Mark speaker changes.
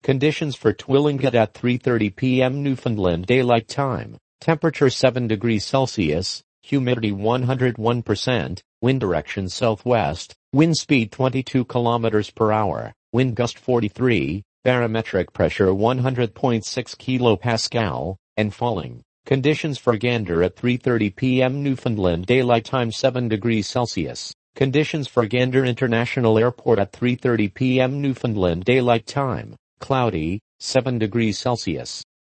Speaker 1: Conditions for Twillingate at 3:30 p.m. Newfoundland Daylight Time. Temperature 7 degrees Celsius, humidity 101%, wind direction southwest, wind speed 22 kilometers per hour, wind gust 43, barometric pressure 100.6 kilopascal, and falling. Conditions for Gander at 3:30 p.m. Newfoundland Daylight Time 7 degrees Celsius. Conditions for Gander International Airport at 3:30 p.m. Newfoundland Daylight Time. Cloudy, 7 degrees Celsius.